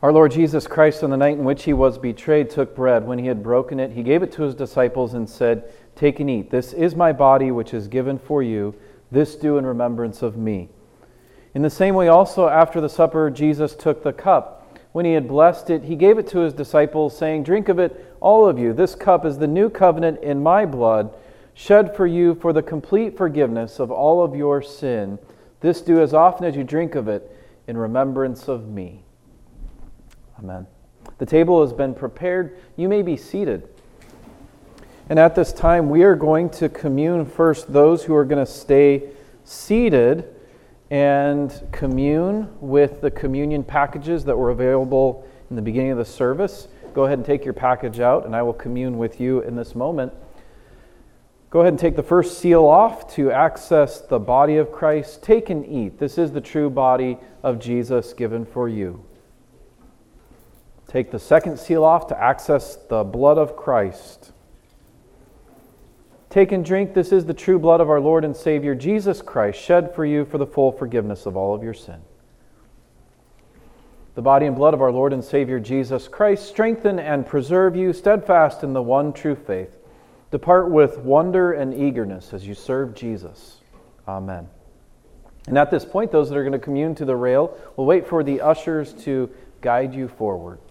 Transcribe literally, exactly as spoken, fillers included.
Our Lord Jesus Christ, on the night in which he was betrayed, took bread. When he had broken it, he gave it to his disciples and said, "Take and eat. This is my body, which is given for you. This do in remembrance of me." In the same way also, after the supper, Jesus took the cup. When he had blessed it, he gave it to his disciples, saying, "Drink of it, all of you. This cup is the new covenant in my blood, shed for you for the complete forgiveness of all of your sin. This do as often as you drink of it in remembrance of me." Amen. The table has been prepared. You may be seated. And at this time, we are going to commune first those who are going to stay seated and commune with the communion packages that were available in the beginning of the service. Go ahead and take your package out, and I will commune with you in this moment. Go ahead and take the first seal off to access the body of Christ. Take and eat. This is the true body of Jesus given for you. Take the second seal off to access the blood of Christ. Take and drink. This is the true blood of our Lord and Savior, Jesus Christ, shed for you for the full forgiveness of all of your sin. The body and blood of our Lord and Savior, Jesus Christ, strengthen and preserve you steadfast in the one true faith. Depart with wonder and eagerness as you serve Jesus. Amen. And at this point, those that are going to commune to the rail will wait for the ushers to guide you forward.